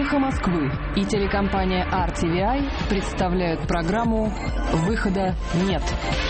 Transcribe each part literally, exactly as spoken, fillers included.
«Эхо Москвы» и телекомпания ар ти ви ай представляют программу «Выхода нет».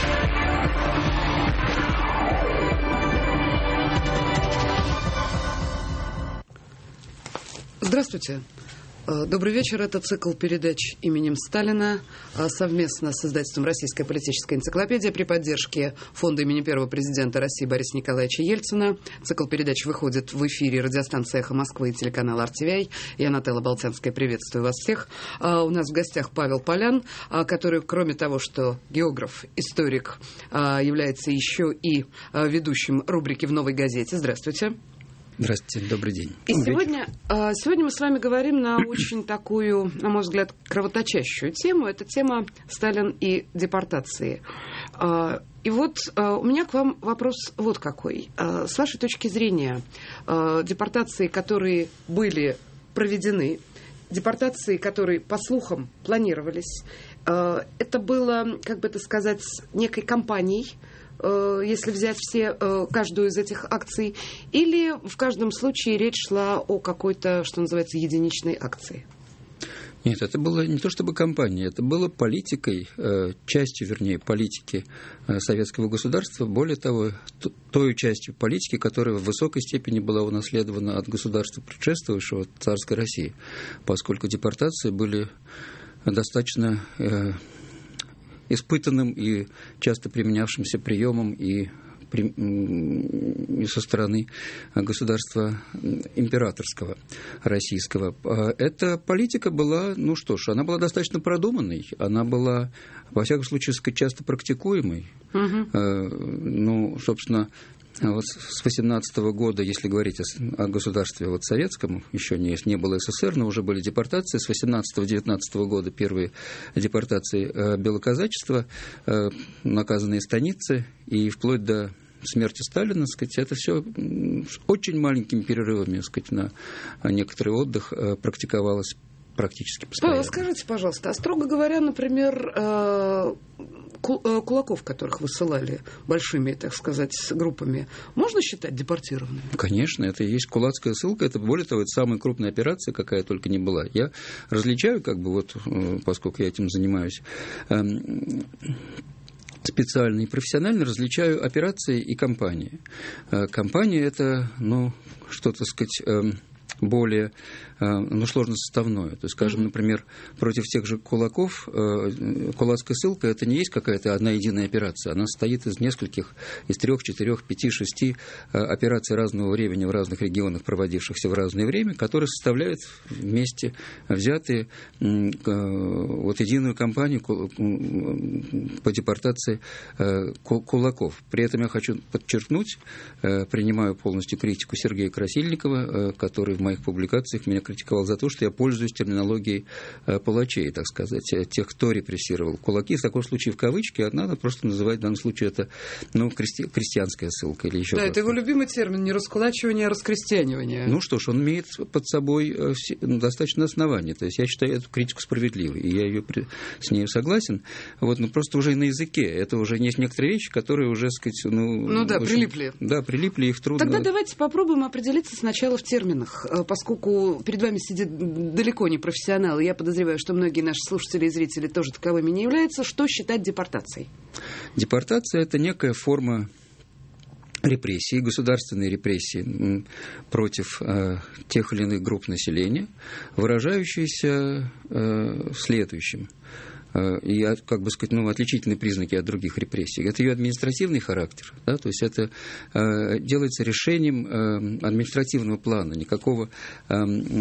Здравствуйте. Добрый вечер. Это цикл передач именем Сталина совместно с издательством «Российская политическая энциклопедия» при поддержке фонда имени первого президента России Бориса Николаевича Ельцина. Цикл передач выходит в эфире радиостанции «Эхо Москвы» и телеканал ар ти ви ай. Я Нателла Болтянская. Приветствую вас всех. У нас в гостях Павел Полян, который, кроме того, что географ, историк, является еще и ведущим рубрики «В новой газете». Здравствуйте. Здравствуйте, добрый день. И сегодня, сегодня мы с вами говорим на очень такую, на мой взгляд, кровоточащую тему. Это тема Сталин и депортации. И вот у меня к вам вопрос вот какой. С вашей точки зрения, депортации, которые были проведены, депортации, которые, по слухам, планировались, это было, как бы это сказать, некой кампанией, если взять все, каждую из этих акций, или в каждом случае речь шла о какой-то, что называется, единичной акции? Нет, это было не то чтобы кампания, это было политикой, частью, вернее, политики советского государства, более того, той частью политики, которая в высокой степени была унаследована от государства предшествующего, царской России, поскольку депортации были достаточно испытанным и часто применявшимся приемом и, и со стороны государства императорского российского. Эта политика была, ну что ж, она была достаточно продуманной, она была, во всяком случае, часто практикуемой. Угу. Ну, собственно, вот с восемнадцатого года, если говорить о, о государстве вот советском, еще не, не было СССР, но уже были депортации. С восемнадцатого-девятнадцатого года первые депортации э, белоказачества, э, наказанные станицы, и вплоть до смерти Сталина, сказать, это все очень маленькими перерывами, сказать, на некоторый отдых э, практиковалось практически постоянно. Павел, скажите, пожалуйста, а строго говоря, например, э, кулаков, которых высылали большими, так сказать, группами, можно считать депортированными? Конечно, это и есть кулацкая ссылка. Это, более того, это самая крупная операция, какая только не была. Я различаю, как бы, вот, поскольку я этим занимаюсь, специально и профессионально различаю операции и кампании. Кампания – это, ну, что-то, сказать, более, ну, сложно составное. То есть, скажем, например, против тех же кулаков, кулацкая ссылка – это не есть какая-то одна единая операция. Она состоит из нескольких, из трех, четырех, пяти, шести операций разного времени в разных регионах, проводившихся в разное время, которые составляют вместе взятые вот единую кампанию по депортации кулаков. При этом я хочу подчеркнуть, принимаю полностью критику Сергея Красильникова, который в моих публикациях меня критиковал за то, что я пользуюсь терминологией палачей, так сказать, тех, кто репрессировал. Кулаки, в таком случае в кавычки, а надо просто называть в данном случае это, ну, крести... крестьянская ссылка или еще. Да, просто. Это его любимый термин, не раскулачивание, а раскрестьянивание. Ну что ж, он имеет под собой достаточно оснований. То есть я считаю эту критику справедливой, и я ее с ней согласен. Вот, но просто уже на языке. Это уже есть некоторые вещи, которые уже, сказать, ну... Ну да, очень... прилипли. Да, прилипли, их трудно... Тогда давайте попробуем определиться сначала в терминах, поскольку перед вами сидит далеко не профессионал, и я подозреваю, что многие наши слушатели и зрители тоже таковыми не являются. Что считать депортацией? Депортация – это некая форма репрессии, государственной репрессии против э, тех или иных групп населения, выражающейся э, в следующем. И, как бы сказать, ну, отличительные признаки от других репрессий. Это ее административный характер, да, то есть это э, делается решением э, административного плана, никакого, э,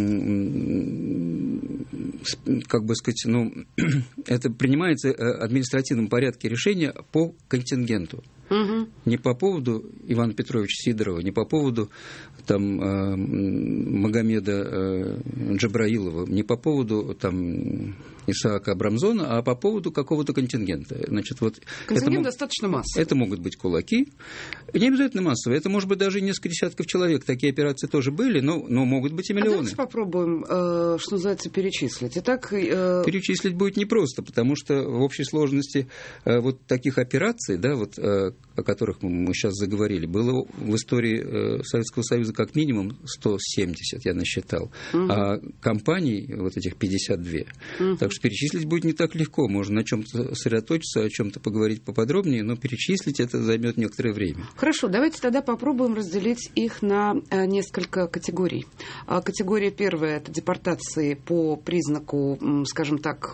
э, как бы сказать, ну, это принимается в административном порядке решение по контингенту. Угу. Не по поводу Ивана Петровича Сидорова, не по поводу там, э, Магомеда э, Джабраилова, не по поводу там, Исаака Абрамзона, а по поводу какого-то контингента. Значит, вот контингент это достаточно массовый. Это могут быть кулаки. Не обязательно массовые. Это может быть даже несколько десятков человек. Такие операции тоже были, но, но могут быть и миллионы. А давайте попробуем, э, что называется, перечислить. Итак, э... Перечислить будет непросто, потому что в общей сложности э, вот таких операций, да, вот, э, о которых мы, мы сейчас заговорили, было в истории э, Советского Союза как минимум сто семьдесят, я насчитал, угу. а компаний вот этих пятьдесят два. Угу. Так что перечислить будет не так легко. Можно на чем-то сосредоточиться, о чем-то поговорить поподробнее, но перечислить это займет некоторое время. Хорошо, давайте тогда попробуем разделить их на несколько категорий. Категория первая – это депортации по признаку, скажем так,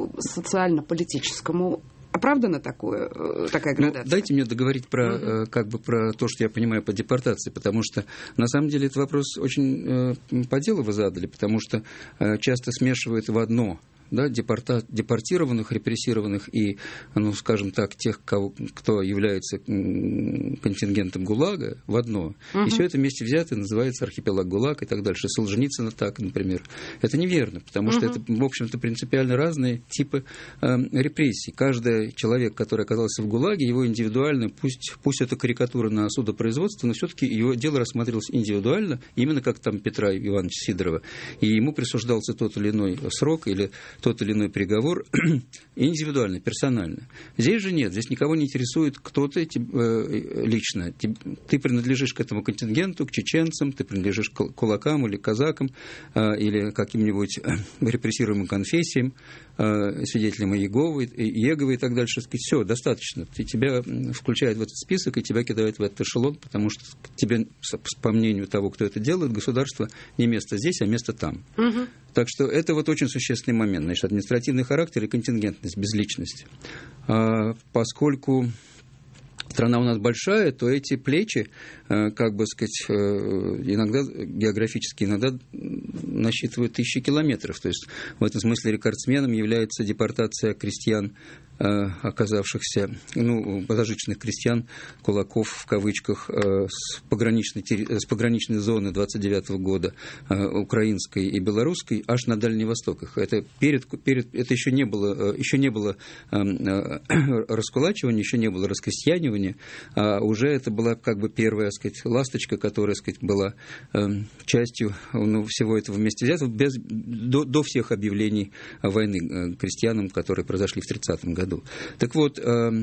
социально-политическому. Оправдано такое, такая градация? Ну, дайте мне договорить про, uh-huh. как бы, про то, что я понимаю под депортацией, потому что, на самом деле, этот вопрос очень э, по делу вы задали, потому что э, часто смешивают в одно, да, депорта, депортированных, репрессированных и, ну, скажем так, тех, кого, кто является контингентом ГУЛАГа, в одно. Uh-huh. И все это вместе взято называется архипелаг ГУЛАГ и так дальше. Солженицына так, например. Это неверно, потому uh-huh. что это, в общем-то, принципиально разные типы э, репрессий. Каждый человек, который оказался в ГУЛАГе, его индивидуально, пусть, пусть это карикатура на судопроизводство, но все-таки его дело рассматривалось индивидуально, именно как там Петра Ивановича Сидорова. И ему присуждался тот или иной срок или тот или иной приговор индивидуально, персонально. Здесь же нет, здесь никого не интересует, кто ты э, лично. Ты принадлежишь к этому контингенту, к чеченцам, ты принадлежишь к кулакам или казакам, э, или каким-нибудь э, репрессируемым конфессиям, э, свидетелям Иеговы, Иеговы и так дальше. Все, достаточно. Ты, тебя включают в этот список и тебя кидают в этот эшелон, потому что тебе, по мнению того, кто это делает, государство не место здесь, а место там. Угу. Так что это вот очень существенный момент. Значит, административный характер и контингентность, безличность. А, поскольку страна у нас большая, то эти плечи, как бы сказать, иногда географически, иногда насчитывают тысячи километров. То есть в этом смысле рекордсменом является депортация крестьян, оказавшихся, ну, подожженных крестьян, кулаков в кавычках, с пограничной, с пограничной зоны двадцать девятого года, украинской и белорусской, аж на Дальний Восток. Это, перед, перед, это еще не было, еще не было раскулачивания, еще не было раскрестьянивания, а уже это была как бы первая, так сказать, ласточка, которая, так сказать, была частью, ну, всего этого вместе взятого, без, до, до всех объявлений войны крестьянам, которые произошли в тридцатом году. Так вот, э,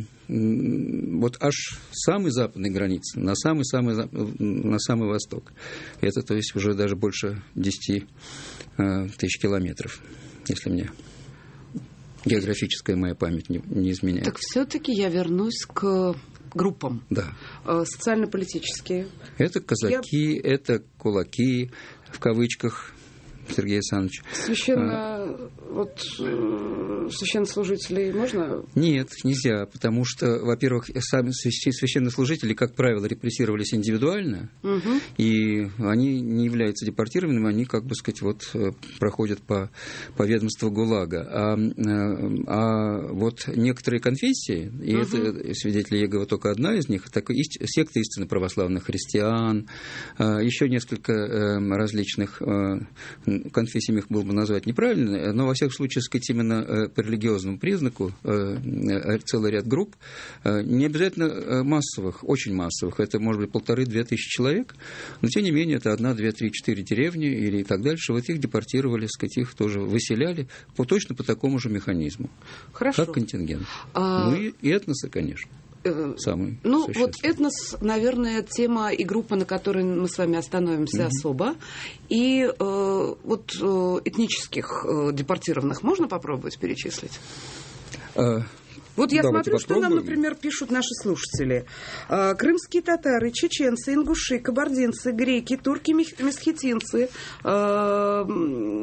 вот аж с самой западной границы, на самый-самый, на самый восток, это, то есть, уже даже больше десять э, тысяч километров, если мне географическая моя память не, не изменяет. Так все-таки я вернусь к группам. Да. Э, социально-политические. Это казаки, я... это кулаки, в кавычках, Сергей Александрович. Священно, а, вот, священнослужителей можно? Нет, нельзя, потому что, во-первых, сами священнослужители, как правило, репрессировались индивидуально, угу. и они не являются депортированными, они, как бы сказать, вот, проходят по, по ведомству ГУЛАГа. А, а вот некоторые конфессии, и угу. это свидетели Иеговы только одна из них, так, секта истинно православных христиан, еще несколько различных конфессиями их было бы назвать неправильно, но, во всяком случае, сказать, именно по религиозному признаку целый ряд групп, не обязательно массовых, очень массовых, это, может быть, полторы-две тысячи человек, но, тем не менее, это одна, две, три, четыре деревни или и так дальше, вот их депортировали, сказать, их тоже выселяли по, точно по такому же механизму. Хорошо. Как контингент. А... Ну и, и этносы, конечно. Самый ну, вот этнос, наверное, тема и группа, на которой мы с вами остановимся mm-hmm. особо. И э, вот э, этнических э, депортированных можно попробовать перечислить? Uh... Вот я Давайте смотрю, попробуем. Что нам, например, пишут наши слушатели. Крымские татары, чеченцы, ингуши, кабардинцы, греки, турки, месхетинцы.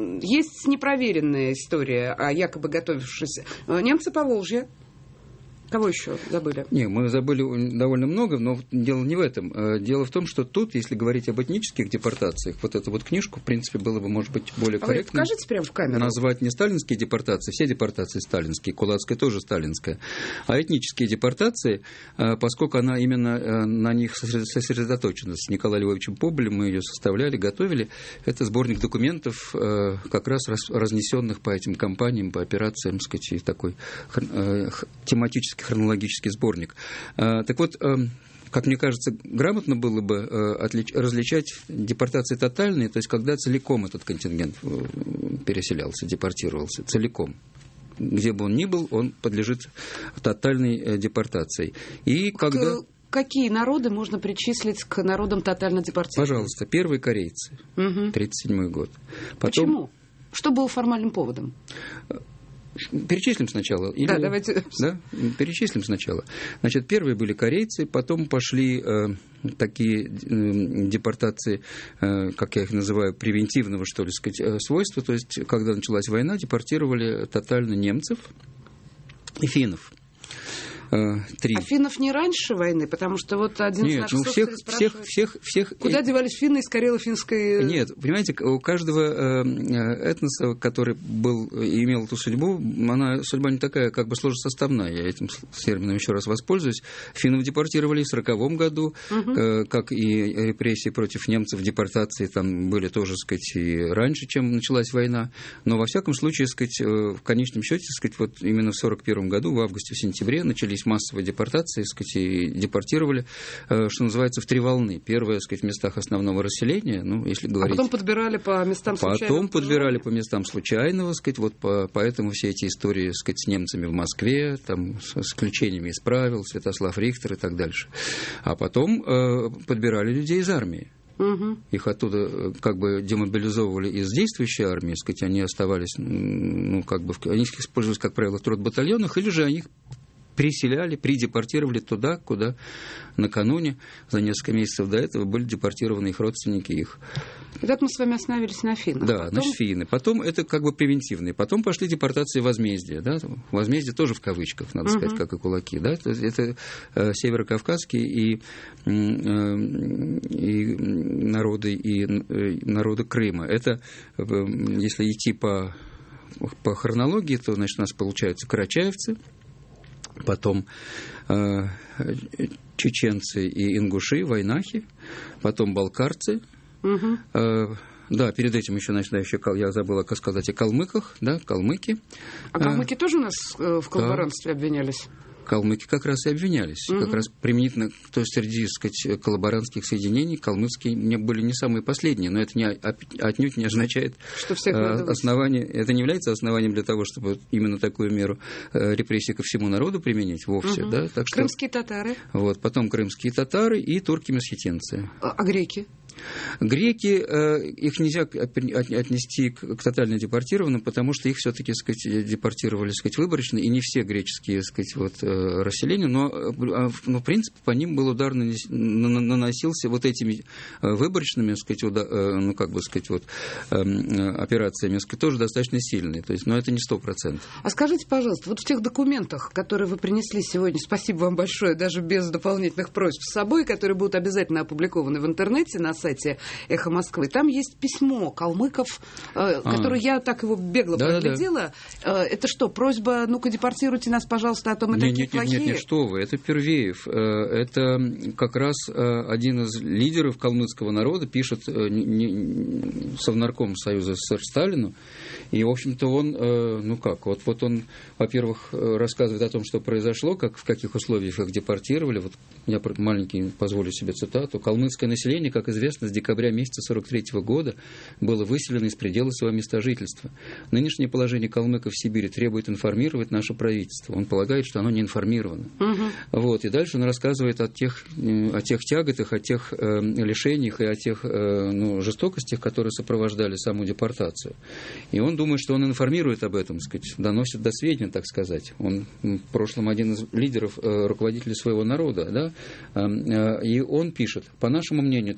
Есть непроверенная история о якобы готовившихся. Немцы Поволжья. Кого еще забыли? Не, мы забыли довольно много, но дело не в этом. Дело в том, что тут, если говорить об этнических депортациях, вот эту вот книжку, в принципе, было бы, может быть, более а корректно. Вы покажите прямо в камеру. Назвать не сталинские депортации, все депортации сталинские, кулацкая тоже сталинская, а этнические депортации, поскольку она именно на них сосредоточена. С Николаем Львовичем Побелем мы ее составляли, готовили. Это сборник документов, как раз разнесенных по этим кампаниям, по операциям, так сказать, такой тематический хронологический сборник. Так вот, как мне кажется, грамотно было бы отлич... различать депортации тотальные, то есть когда целиком этот контингент переселялся, депортировался, целиком. Где бы он ни был, он подлежит тотальной депортации. И когда... Какие народы можно причислить к народам тотально депортированным? Пожалуйста, первые корейцы, угу. тридцать седьмой год. Потом... Почему? Что было формальным поводом? Перечислим сначала. Или... Да, давайте. Да? Перечислим сначала. Значит, первые были корейцы, потом пошли э, такие э, депортации, э, как я их называю, превентивного, что ли, сказать, э, свойства. То есть, когда началась война, депортировали тотально немцев и финнов. Три. А финнов не раньше войны? Потому что вот один Нет, из наших ну всех, всех, всех, всех... Куда девались финны из карело-финской... Нет, понимаете, у каждого этноса, который был, имел эту судьбу, она судьба не такая, как бы сложносоставная. Я этим термином еще раз воспользуюсь. Финнов депортировали в сороковом году, угу. как и репрессии против немцев, депортации там были тоже, так сказать, и раньше, чем началась война. Но, во всяком случае, так сказать, в конечном счете, так сказать, вот именно в сорок первом году, в августе, в сентябре, начались массовые депортации, так сказать, и депортировали, что называется, в три волны. Первая, так сказать, в местах основного расселения, ну, если говорить... А потом подбирали по местам случайного... Потом подбирали по местам случайного, так сказать, вот по, поэтому все эти истории, так сказать, с немцами в Москве, там, с исключениями из правил, Святослав Рихтер и так дальше. А потом э, подбирали людей из армии. Угу. Их оттуда как бы демобилизовывали из действующей армии, так сказать, они оставались, ну, как бы, они их использовались, как правило, в трудбатальонах, или же они их переселяли, придепортировали туда, куда накануне, за несколько месяцев до этого, были депортированы их родственники, их. Итак, мы с вами остановились на финнах. Да, потом... значит, финны. Потом это как бы превентивные. Потом пошли депортации возмездия. Да? Возмездие тоже в кавычках, надо uh-huh. сказать, как и кулаки. Да? Это э, северокавказские и, э, и народы, и э, народы Крыма. Это, э, если идти по, по хронологии, то, значит, у нас получаются карачаевцы, потом э, чеченцы и ингуши, вайнахи, потом балкарцы. Угу. Э, да, перед этим еще, значит, еще, я забыла сказать о калмыках, да, калмыки. А калмыки э, тоже у нас в коллаборантстве да. обвинялись? Калмыки как раз и обвинялись. Угу. Как раз применительно, то есть среди, так сказать, коллаборантских соединений калмыцкие не были не самые последние, но это не, отнюдь не означает что всех основание, это не является основанием для того, чтобы именно такую меру репрессий ко всему народу применить вовсе. Угу. Да? Так что, крымские татары. Вот, потом крымские татары и турки-месхетинцы. А, а греки? Греки, их нельзя отнести к тотально депортированным, потому что их все-таки, так сказать, депортировали, так сказать, выборочно, и не все греческие, так сказать, вот, расселения, но, но, в принципе, по ним был удар наносился вот этими выборочными, так сказать, удар, ну, как бы сказать, вот, операциями, так сказать, тоже достаточно сильные, то есть, но это не сто процентов. А скажите, пожалуйста, вот в тех документах, которые вы принесли сегодня, спасибо вам большое, даже без дополнительных просьб с собой, которые будут обязательно опубликованы в интернете на сайте «Эхо Москвы», там есть письмо калмыков, э, а. которое я так его бегло да, проглядела. Да, да. Э, это что, просьба, ну-ка депортируйте нас, пожалуйста, а то мы нет, такие нет, плохие? Нет, нет, что вы, это Первеев. Это как раз один из лидеров калмыцкого народа, пишет Совнарком Союза СССР Сталину, и, в общем-то, он, ну как, вот, вот он, во-первых, рассказывает о том, что произошло, как, в каких условиях их депортировали. Вот я маленький позволю себе цитату. «Калмыцкое население, как известно, с декабря месяца сорок третьего года было выселено из предела своего места жительства. Нынешнее положение калмыков в Сибири требует информировать наше правительство». Он полагает, что оно не информировано. Угу. Вот. И дальше он рассказывает о тех, о тех тяготах, о тех э, лишениях и о тех э, ну, жестокостях, которые сопровождали саму депортацию. И он думает, что он информирует об этом, сказать, доносит до сведения, так сказать. Он в прошлом один из лидеров, э, руководителей своего народа, да? э, э, и он пишет: «По нашему мнению, требуется безопасность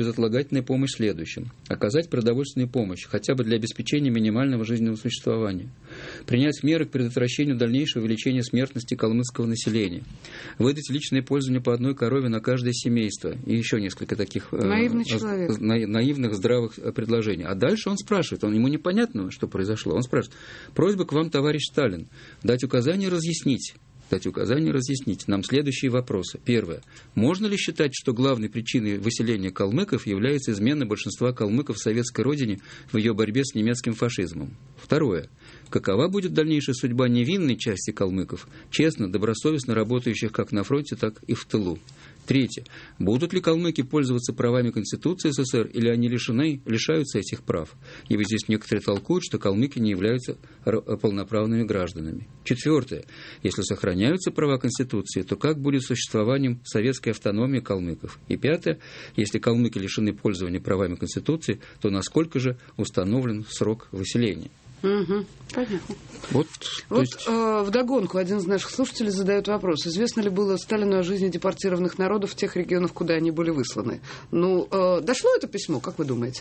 безотлагательная помощь следующим. Оказать продовольственную помощь, хотя бы для обеспечения минимального жизненного существования. Принять меры к предотвращению дальнейшего увеличения смертности калмыцкого населения. Выдать личное пользование по одной корове на каждое семейство. И еще несколько таких Наивный э, человек. на, наивных, здравых предложений. А дальше он спрашивает, он, ему непонятно, что произошло. Он спрашивает: просьба к вам, товарищ Сталин, дать указание разъяснить. Дать указание разъяснить нам следующие вопросы. Первое. Можно ли считать, что главной причиной выселения калмыков является измена большинства калмыков советской родине в ее борьбе с немецким фашизмом? Второе. Какова будет дальнейшая судьба невинной части калмыков, честно, добросовестно работающих как на фронте, так и в тылу? Третье. Будут ли калмыки пользоваться правами Конституции СССР, или они лишены, лишаются этих прав? Ибо здесь некоторые толкуют, что калмыки не являются полноправными гражданами. Четвертое. Если сохраняются права Конституции, то как будет с существованием советской автономии калмыков? И пятое. Если калмыки лишены пользования правами Конституции, то насколько же установлен срок выселения? Угу, понятно. Вот, вот есть... э, вдогонку один из наших слушателей задает вопрос. Известно ли было Сталину о жизни депортированных народов в тех регионах, куда они были высланы? Ну, э, дошло это письмо, как вы думаете?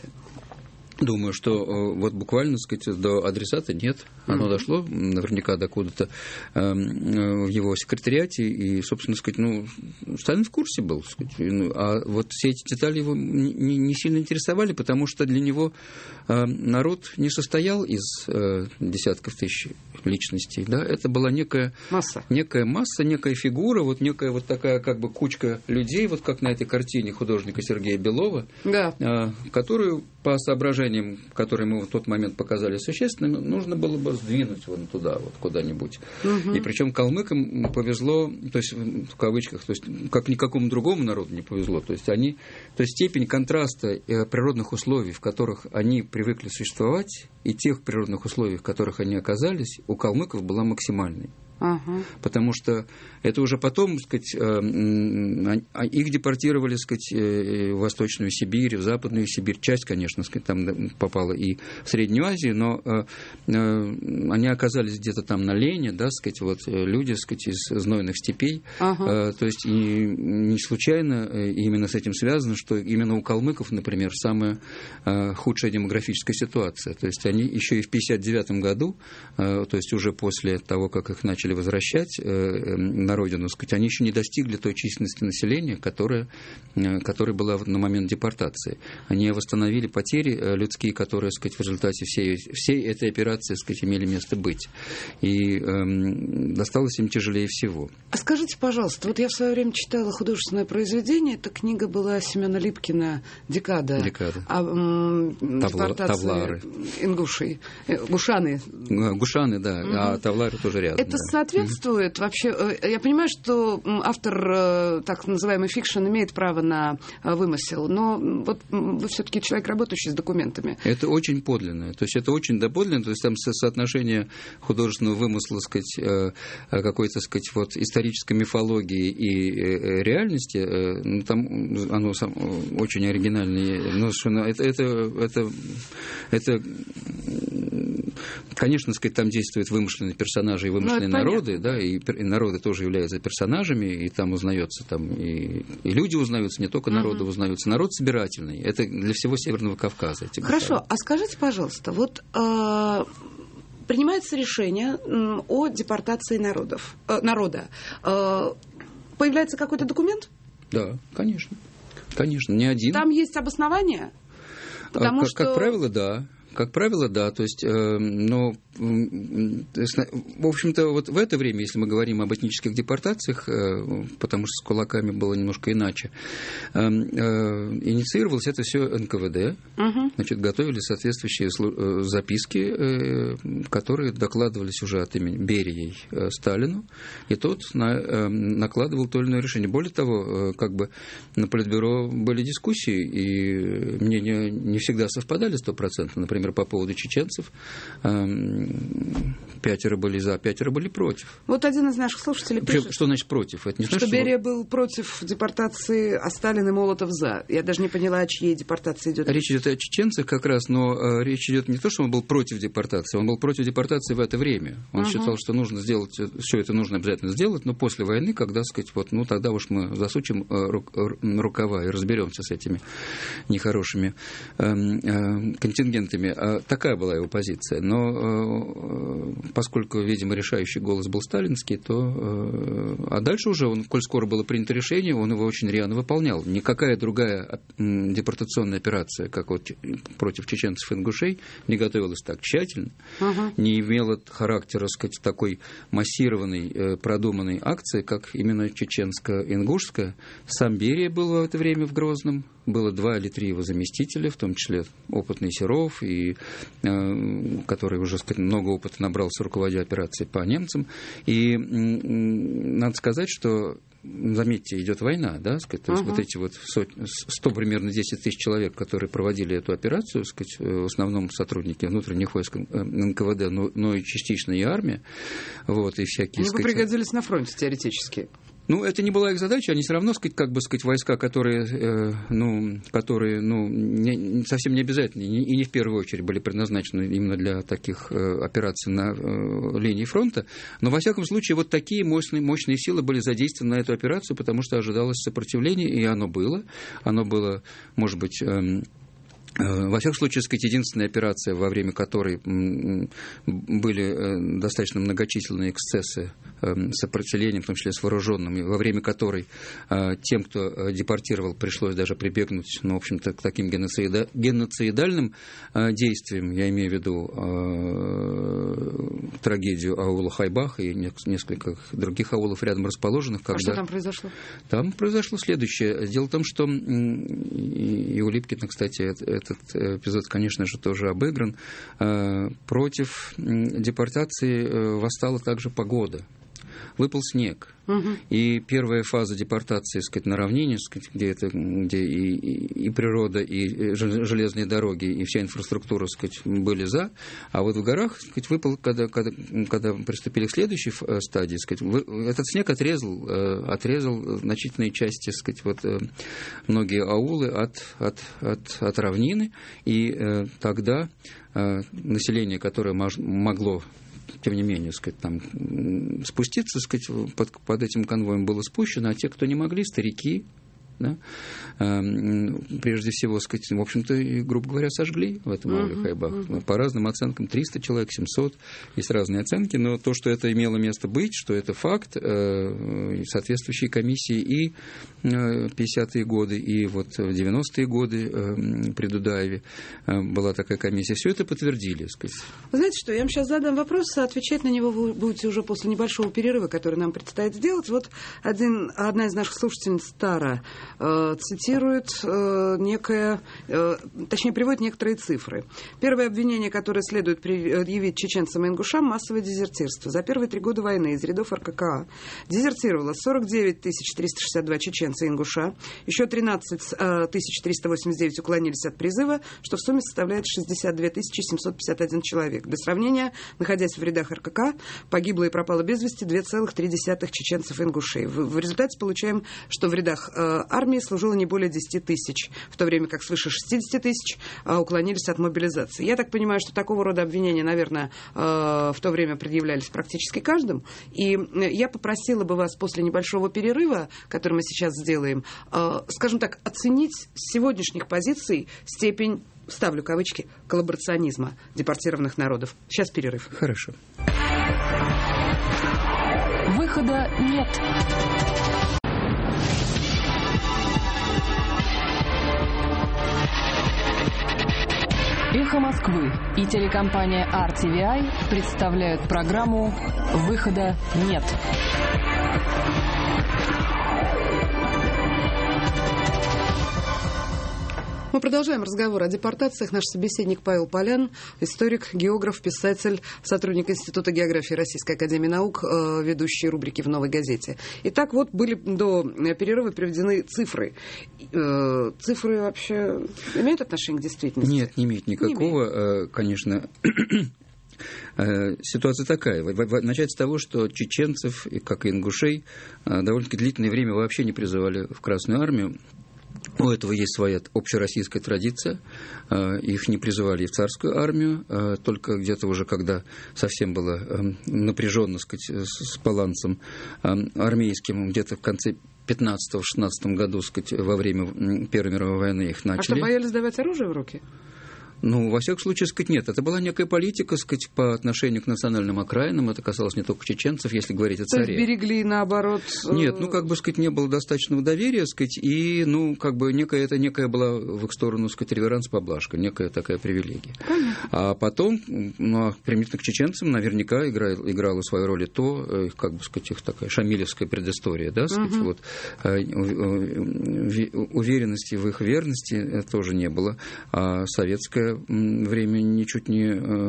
Думаю, что э, вот буквально, так сказать, до адресата нет. Оно mm-hmm. дошло наверняка до куда-то э, э, в его секретариате. И, собственно сказать, ну, Сталин в курсе был. Сказать, ну, а вот все эти детали его не, не сильно интересовали, потому что для него э, народ не состоял из э, десятков тысяч личностей. Да? Это была некая масса. некая масса, некая фигура, вот некая вот такая как бы кучка людей, вот как на этой картине художника Сергея Белова, да. э, которую по соображениям, которые мы в тот момент показали существенными, нужно было бы сдвинуть вон туда, вот куда-нибудь. Угу. И причем калмыкам повезло, то есть в кавычках, то есть как никакому другому народу не повезло. То есть они, то есть степень контраста природных условий, в которых они привыкли существовать, и тех природных условий, в которых они оказались, у калмыков была максимальной. Ага. Потому что это уже потом, так сказать, их депортировали, так сказать, в Восточную Сибирь, в Западную Сибирь. Часть, конечно, так сказать, там попала и в Среднюю Азию, но они оказались где-то там на Лене, да, так сказать, вот люди, так сказать, из знойных степей. Ага. То есть и не случайно именно с этим связано, что именно у калмыков, например, самая худшая демографическая ситуация. То есть они еще и в пятьдесят девятом году, то есть уже после того, как их начали возвращать э, на родину, сказать, они еще не достигли той численности населения, которая, э, которая была на момент депортации. Они восстановили потери э, людские, которые, сказать, в результате всей, всей этой операции, сказать, имели место быть. И э, досталось им тяжелее всего. А скажите, пожалуйста, вот я в свое время читала художественное произведение, эта книга была Семена Липкина «Декада». Декада. А, м, Тавла, Тавлары. Ингушей. Гушаны. Гушаны, да. Угу. А Тавлары тоже рядом. Это да. соответствует вообще... Я понимаю, что автор так называемый фикшн имеет право на вымысел, но вот вы все-таки человек, работающий с документами. Это очень подлинное. То есть это очень доподлинно. То есть там соотношение художественного вымысла, сказать, какой-то, сказать, вот исторической мифологии и реальности, ну, там оно очень оригинальное. Но это, это, это, это, конечно, сказать, там действуют вымышленные персонажи и вымышленные народы, да, и, и народы тоже являются персонажами, и там узнается, там и, и люди узнаются, не только народы uh-huh. узнаются. Народ собирательный. Это для всего Северного Кавказа. Хорошо, государства. А скажите, пожалуйста, вот э, принимается решение э, о депортации народов, э, народа. Э, появляется какой-то документ? Да, конечно. Конечно, не один. Там есть обоснование? Потому как, что... как правило, да. Как правило, да. То есть, э, но, в общем-то, вот в это время, если мы говорим об этнических депортациях, э, потому что с кулаками было немножко иначе, э, э, инициировалось это все эн ка вэ дэ. Угу. Значит, готовили соответствующие записки, э, которые докладывались уже от имени Берией э, Сталину, и тот на, э, накладывал то или иное решение. Более того, э, как бы на Политбюро были дискуссии, и мнения не всегда совпадали стопроцентно. Например, например, по поводу чеченцев. Пятеро были за, пятеро были против. Вот один из наших слушателей пишет, что значит против? Это не что, значит, что Берия что... был против депортации, а Сталин и Молотов за. Я даже не поняла, о чьей депортации идет. Речь идет о чеченцах как раз, но э, речь идет не то, что он был против депортации, он был против депортации в это время. Он uh-huh. считал, что нужно сделать, все это нужно обязательно сделать, но после войны, когда, сказать, вот, ну тогда уж мы засучим э, ру, рукава и разберемся с этими нехорошими э, э, контингентами. А такая была его позиция. Но э, поскольку, видимо, решающий голос был сталинский, то... Э, а дальше уже, он, коль скоро было принято решение, он его очень рьяно выполнял. Никакая другая э, депортационная операция, как вот против чеченцев и ингушей, не готовилась так тщательно, uh-huh. не имела характера, сказать, такой массированной, э, продуманной акции, как именно чеченско-ингушская. Сам Берия был в это время в Грозном. Было два или три его заместителя, в том числе опытный Серов, и, э, который уже, сказать, много опыта набрался, руководя операцией по немцам. И э, надо сказать, что, заметьте, идет война, да, сказать, то есть uh-huh. вот эти вот сто примерно десять тысяч человек, которые проводили эту операцию, сказать, в основном сотрудники внутренних войск эн ка вэ дэ, но, но и частично и армия, вот, и всякие... Они бы пригодились на фронте теоретически. Ну, это не была их задача, они все равно, сказать, как бы, сказать, войска, которые, э, ну, которые, ну, не, совсем не обязательно и не, и не в первую очередь были предназначены именно для таких э, операций на э, линии фронта, но, во всяком случае, вот такие мощные, мощные силы были задействованы на эту операцию, потому что ожидалось сопротивление, и оно было, оно было, может быть... Э, Во всяком случае, сказать, единственная операция, во время которой были достаточно многочисленные эксцессы сопротивления, в том числе с вооруженными, во время которой тем, кто депортировал, пришлось даже прибегнуть, ну, в общем-то, к таким геноцида... геноцидальным действиям, я имею в виду трагедию аула Хайбах и несколько других аулов рядом расположенных. Когда... А что там произошло? Там произошло следующее. Дело в том, что и у Липкина, кстати, этот эпизод, конечно же, тоже обыгран. Против депортации восстала также погода. Выпал снег. Угу. И первая фаза депортации, сказать, на равнине, сказать, где, это, где и, и, и природа, и железные дороги, и вся инфраструктура, сказать, были за. А вот в горах, сказать, выпал, когда, когда, когда приступили к следующей стадии, сказать, этот снег отрезал, отрезал значительные части, сказать, вот, многие аулы от, от, от, от равнины. И тогда население, которое могло, тем не менее, сказать, там, спуститься, сказать, под, под этим конвоем было спущено, а те, кто не могли, старики, да, прежде всего, сказать, в общем-то, и, грубо говоря, сожгли в этом ауле Хайбах. Uh-huh. По разным оценкам триста человек, семьсот, есть разные оценки, но то, что это имело место быть, что это факт, соответствующие комиссии и пятидесятые годы, и вот девяностые годы при Дудаеве была такая комиссия, все это подтвердили, сказать. Вы знаете что, я вам сейчас задам вопрос, а отвечать на него вы будете уже после небольшого перерыва, который нам предстоит сделать. Вот один, одна из наших слушательниц, Тара, цитирует э, некое, э, точнее, приводит некоторые цифры. Первое обвинение, которое следует предъявить чеченцам и ингушам, массовое дезертирство. За первые три года войны из рядов эр ка ка а дезертировало сорок девять тысяч триста шестьдесят два чеченца и ингуша, еще тринадцать тысяч триста восемьдесят девять уклонились от призыва, что в сумме составляет шестьдесят две тысячи семьсот пятьдесят один человек. Для сравнения, находясь в рядах эр ка ка а, погибло и пропало без вести две целых три десятых чеченцев и ингушей. В, в результате получаем, что в рядах э, армии служило не более десять тысяч, в то время как свыше шестьдесят тысяч а, уклонились от мобилизации. Я так понимаю, что такого рода обвинения, наверное, э, в то время предъявлялись практически каждым. И я попросила бы вас после небольшого перерыва, который мы сейчас сделаем, э, скажем так, оценить с сегодняшних позиций степень, ставлю кавычки, коллаборационизма депортированных народов. Сейчас перерыв. Хорошо. Выхода нет. «Эхо Москвы» и телекомпания ар ти ви ай представляют программу «Выхода нет». Мы продолжаем разговор о депортациях. Наш собеседник Павел Полян, историк, географ, писатель, сотрудник Института географии Российской академии наук, ведущий рубрики в «Новой газете». Итак, вот были до перерыва приведены цифры. Цифры вообще имеют отношение к действительности? Нет, не имеют никакого, не имеют. Конечно. Ситуация такая. Начать с того, что чеченцев, как и ингушей, довольно-таки длительное время вообще не призывали в Красную армию. У этого есть своя общероссийская традиция. Их не призывали и в царскую армию, только где-то уже, когда совсем было напряженно, сказать, с балансом армейским, где-то в конце пятнадцатом-шестнадцатом году, сказать, во время Первой мировой войны их начали. А что, боялись давать оружие в руки? Ну, во всяком случае, сказать, нет. Это была некая политика, сказать, по отношению к национальным окраинам. Это касалось не только чеченцев, если говорить о царе. То есть берегли, наоборот... Нет, ну, как бы, сказать, не было достаточного доверия, сказать, и, ну, как бы, некая, это некая была в их сторону, сказать, реверанс, поблажка, некая такая привилегия. Понятно. А потом, ну, применительно к чеченцам, наверняка играла, играла свою роль и то, как бы, сказать, их такая шамилевская предыстория, да, сказать, угу. Вот, уверенности в их верности тоже не было, а советская время ничуть не,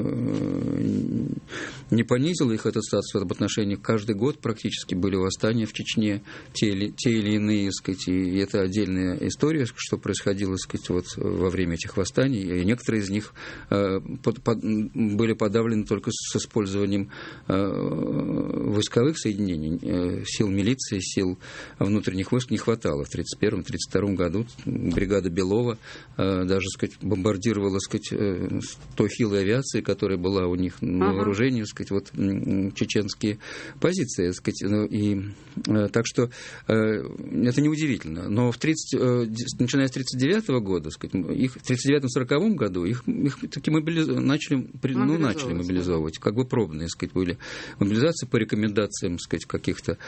не понизило их этот статус в отношениях. Каждый год практически были восстания в Чечне, те или, те или иные, сказать, и это отдельная история, что происходило, сказать, вот, во время этих восстаний, и некоторые из них под, под, были подавлены только с использованием войсковых соединений, сил милиции, сил внутренних войск не хватало. В тридцать первом — тридцать втором году бригада Белова даже, сказать, бомбардировала, сказать, той хилой авиации, которая была у них на ага. вооружении, сказать, вот, чеченские позиции, сказать, и так что это неудивительно. Но в тридцать, начиная с тридцать девятого года, сказать, их в тридцать девятом — сороковом году их, их таки мобилиз... начали, ну, начали мобилизовывать, как бы пробные, сказать, были мобилизации по рекомендациям, сказать, каких-то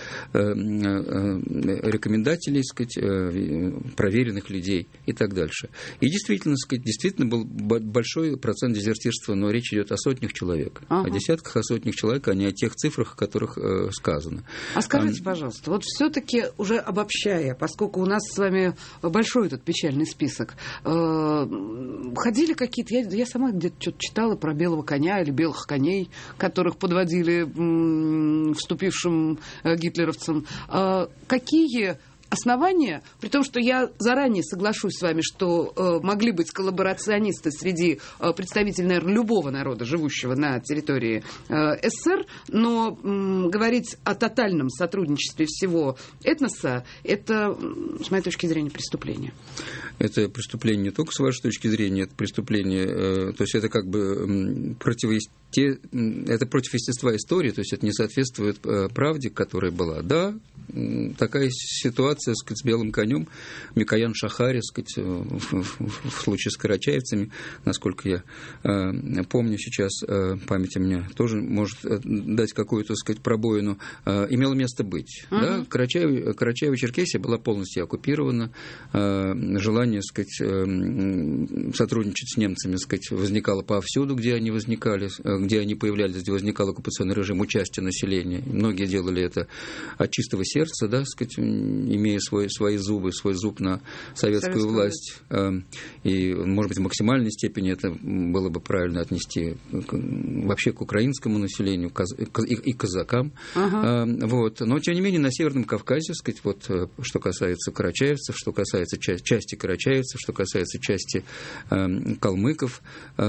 рекомендателей, сказать, проверенных людей и так дальше. И действительно, сказать, действительно был большой процент дезертирства, но речь идет о сотнях человек, ага. о десятках, о сотнях человек, а не о тех цифрах, о которых э, сказано. А скажите, а, пожалуйста, вот все-таки уже обобщая, поскольку у нас с вами большой этот печальный список, э, ходили какие-то, я, я сама где-то что-то читала про белого коня или белых коней, которых подводили м, вступившим э, гитлеровцам. Э, какие основания, при том, что я заранее соглашусь с вами, что э, могли быть коллаборационисты среди э, представителей, наверное, любого народа, живущего на территории э, СССР, но э, говорить о тотальном сотрудничестве всего этноса, это, с моей точки зрения, преступление. Это преступление не только с вашей точки зрения, это преступление, э, то есть это как бы э, противоестественно. Те, это против естества истории, то есть это не соответствует э, правде, которая была. Да, э, такая ситуация, сказать, с белым конем, Микоян Шахари, сказать, в, в, в случае с карачаевцами, насколько я э, помню сейчас, э, память у меня тоже может дать какую-то, сказать, пробоину, э, имело место быть. Uh-huh. Да? Карачаево, Карачаево-Черкесия была полностью оккупирована, э, желание, сказать, э, сотрудничать с немцами, сказать, возникало повсюду, где они возникали, где они появлялись, где возникал оккупационный режим, участие населения. Многие делали это от чистого сердца, да, сказать, имея свой, свои зубы, свой зуб на советскую Советскую власть. И, может быть, в максимальной степени это было бы правильно отнести вообще к украинскому населению и казакам. Ага. Вот. Но, тем не менее, на Северном Кавказе, сказать, вот, что касается карачаевцев, что касается части карачаевцев, что касается части калмыков,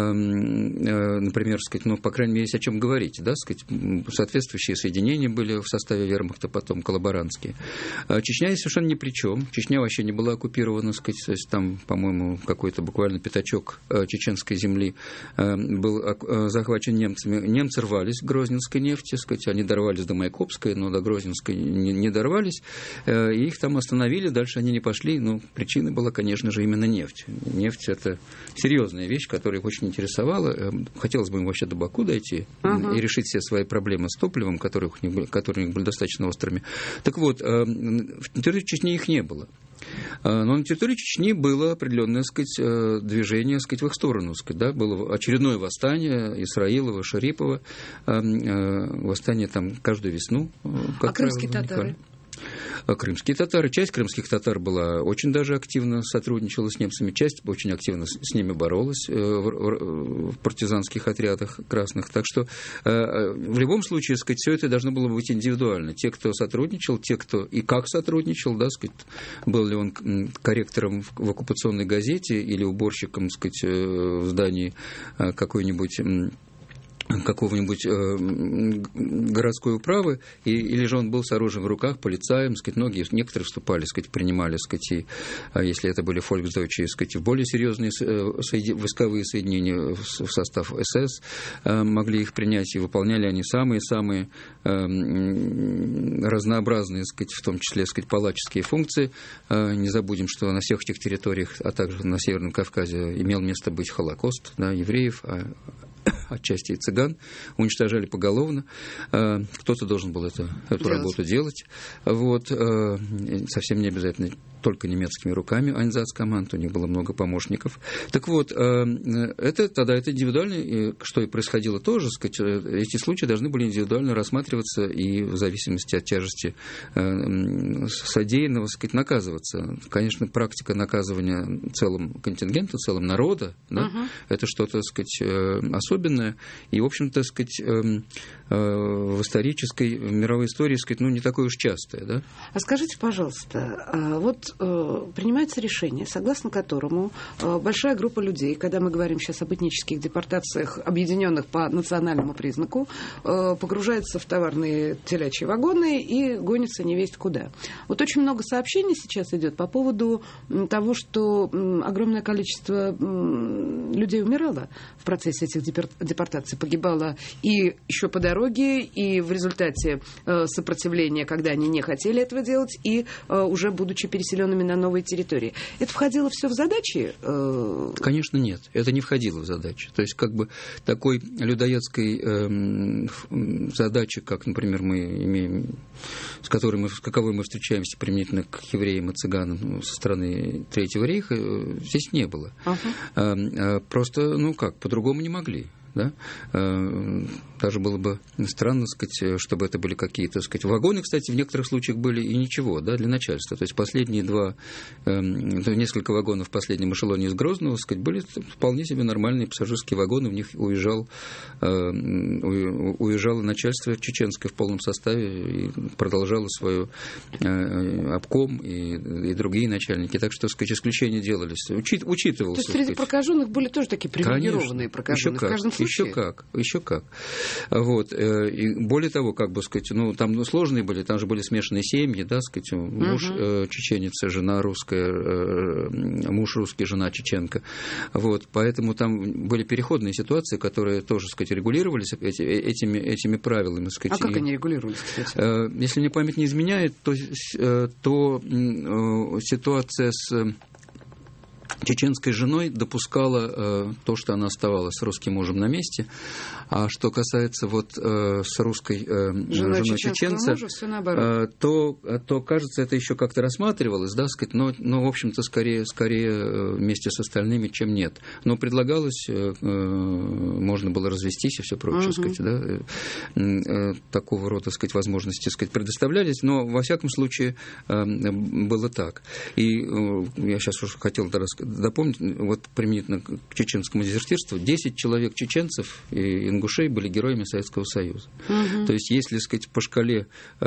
например, сказать, ну, по крайней мере, есть о чем говорить, да, сказать, соответствующие соединения были в составе вермахта, потом коллаборантские. Чечня здесь совершенно ни при чем. Чечня вообще не была оккупирована, сказать, то есть там, по-моему, какой-то буквально пятачок чеченской земли был захвачен немцами. Немцы рвались к грозненской нефти, сказать, они дорвались до Майкопской, но до Грозненской не, не дорвались, и их там остановили, дальше они не пошли, но причиной была, конечно же, именно нефть. Нефть – это серьезная вещь, которая их очень интересовала. Хотелось бы им вообще до Баку дойти uh-huh. и решить все свои проблемы с топливом, которые у них были, которые у них были достаточно острыми. Так вот, на территории Чечни их не было. Но на территории Чечни было определенное, сказать, движение, сказать, в их сторону. Сказать, да? Было очередное восстание Исраилова, Шарипова, восстание там каждую весну. А крымские татары? крымские татары. Часть крымских татар была очень даже активно сотрудничала с немцами, часть очень активно с, с ними боролась в, в, в партизанских отрядах красных. Так что в любом случае, так сказать, все это должно было быть индивидуально. Те, кто сотрудничал, те, кто и как сотрудничал, да, сказать, был ли он корректором в, в оккупационной газете или уборщиком, так сказать, в здании какой-нибудь какого-нибудь э, городской управы, и, или же он был с оружием в руках, полицаем, сказать, многие, некоторые вступали, сказать, принимали, сказать, и, если это были фольксдойчи, сказать, в более серьезные соеди, войсковые соединения в, в состав эс эс, э, могли их принять, и выполняли они самые-самые э, разнообразные, сказать, в том числе, сказать, палаческие функции. Э, не забудем, что на всех этих территориях, а также на Северном Кавказе имел место быть Холокост, да, евреев, а отчасти и цыган, уничтожали поголовно. Кто-то должен был это, эту делать. работу делать. Вот. Совсем не обязательно только немецкими руками Айнзац-команд, у них было много помощников. Так вот, это, тогда это индивидуально, что и происходило тоже, сказать, эти случаи должны были индивидуально рассматриваться и в зависимости от тяжести содеянного, сказать, наказываться. Конечно, практика наказывания целым контингентом, целым народа, да, угу. это что-то, сказать, особенное, и, в общем-то, сказать, в исторической, в мировой истории, сказать, ну, не такое уж частое, да? А скажите, пожалуйста, вот принимается решение, согласно которому большая группа людей, когда мы говорим сейчас об этнических депортациях, объединенных по национальному признаку, погружается в товарные телячьи вагоны и гонится невесть куда. Вот очень много сообщений сейчас идет по поводу того, что огромное количество людей умирало в процессе этих депортаций, погибало и еще по дороге, и в результате сопротивления, когда они не хотели этого делать, и уже будучи переселенными на новые территории. Это входило все в задачи? Конечно, нет. Это не входило в задачи. То есть, как бы такой людоедской э, задачи, как, например, мы имеем, с которой мы, с каковой мы встречаемся применительно к евреям и цыганам со стороны Третьего рейха, здесь не было. Uh-huh. Просто, ну как, по-другому не могли. Да? Даже было бы странно, сказать, чтобы это были какие-то, сказать, вагоны, кстати, в некоторых случаях были и ничего, да, для начальства. То есть последние два, э, несколько вагонов в последнем эшелоне из Грозного, сказать, были вполне себе нормальные пассажирские вагоны, в них уезжал, э, уезжало начальство чеченское в полном составе и продолжало свою э, обком и, и другие начальники. Так что, сказать, исключения делались. Учит, учитывался. То есть среди прокаженных были тоже такие привилегированные прокаженные в каждом случае? Еще как, еще как. Вот. И более того, как бы сказать, ну, там ну, сложные были, там же были смешанные семьи, да, сказать, муж uh-huh. э, чеченец, жена русская, э, муж русский, жена чеченка. Вот. Поэтому там были переходные ситуации, которые тоже, сказать, регулировались эти, этими, этими правилами. Сказать. А как и, они регулировались, кстати? Э, если мне память не изменяет, то, э, то э, ситуация с чеченской женой допускала э, то, что она оставалась с русским мужем на месте. А что касается вот э, с русской э, женой чеченца, мужа, все наоборот. Э, то, то, кажется, это еще как-то рассматривалось, да, сказать, но, но в общем-то, скорее, скорее вместе с остальными, чем нет. Но предлагалось, э, можно было развестись и все прочее, uh-huh. сказать, да, э, такого рода, сказать, возможности, сказать, предоставлялись, но, во всяком случае, э, было так. И э, я сейчас уже хотел допомнить, вот применительно к чеченскому дезертирству, десять человек чеченцев и ингушей были героями Советского Союза. Угу. То есть, если, сказать, по шкале э,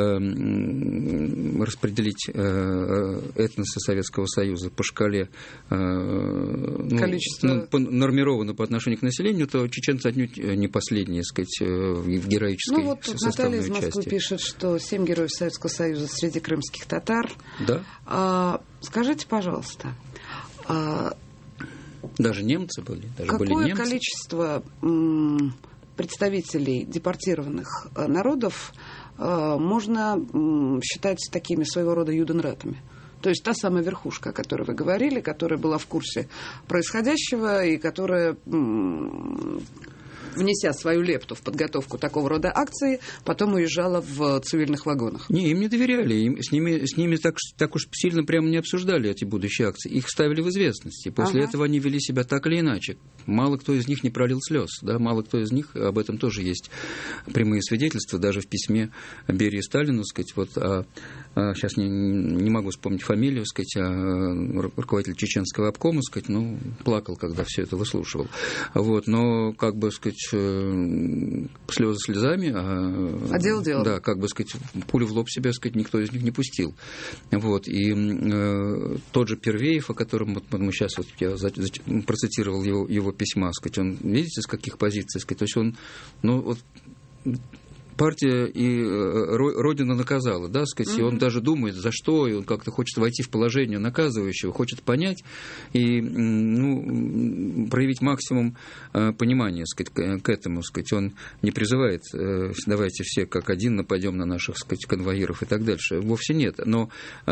распределить э, этносы Советского Союза по шкале э, ну, количество... ну, по, нормировано по отношению к населению, то чеченцы отнюдь не последние, сказать, в героической ну, вот составной части. Наталья из Москвы пишет, что семь героев Советского Союза среди крымских татар. Да. А, скажите, пожалуйста, а даже немцы были, даже какое были немцы. Количество м, представителей депортированных народов а, можно м, считать такими своего рода юденратами? То есть та самая верхушка, о которой вы говорили, которая была в курсе происходящего и которая м, внеся свою лепту в подготовку такого рода акции, потом уезжала в цивильных вагонах. Не, им не доверяли, им, с ними, с ними так, так уж сильно прямо не обсуждали эти будущие акции. Их ставили в известность, и после ага. этого они вели себя так или иначе. Мало кто из них не пролил слез, да, мало кто из них, об этом тоже есть прямые свидетельства, даже в письме Берии Сталину, сказать, вот, а, а, сейчас не, не могу вспомнить фамилию, сказать, а, руководитель чеченского обкома, сказать, ну, плакал, когда все это выслушивал. Вот, но, как бы, сказать, слезы слезами, а, а дело дело. Да, как бы, сказать, пулю в лоб себя, сказать, никто из них не пустил. Вот, и э, тот же Первеев, о котором вот, мы сейчас, вот, я за, за, процитировал его, его письма, сказать, он, видите, с каких позиций, сказать, то есть он, ну, вот, партия и Родина наказала, да, сказать, mm-hmm. и он даже думает, за что, и он как-то хочет войти в положение наказывающего, хочет понять и, ну, проявить максимум понимания, сказать, к этому, сказать, он не призывает, давайте все как один нападем на наших, сказать, конвоиров и так дальше, вовсе нет, но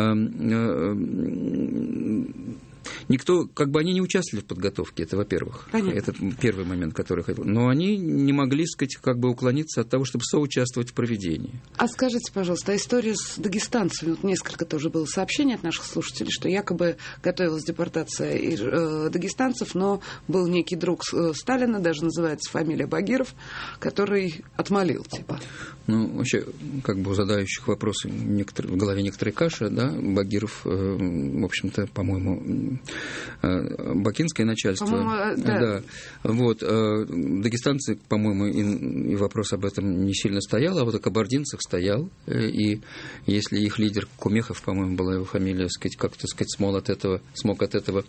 никто, как бы они не участвовали в подготовке, это во-первых. Понятно. Это первый момент, который хотел. Но они не могли, сказать, как бы уклониться от того, чтобы соучаствовать в проведении. А скажите, пожалуйста, а история с дагестанцами, вот несколько тоже было сообщений от наших слушателей, что якобы готовилась депортация и, э, дагестанцев, но был некий друг э, Сталина, даже называется фамилия Багиров, который отмолил, типа. Ну, вообще, как бы у задающих вопросы в голове некоторые каши, да, Багиров, э, в общем-то, по-моему, бакинское начальство. По-моему, да. Да. Вот. Дагестанцы, по-моему, и, и вопрос об этом не сильно стоял, а вот о кабардинцах стоял. И если их лидер Кумехов, по-моему, была его фамилия, сказать, как-то сказать, смог от этого, смог от этого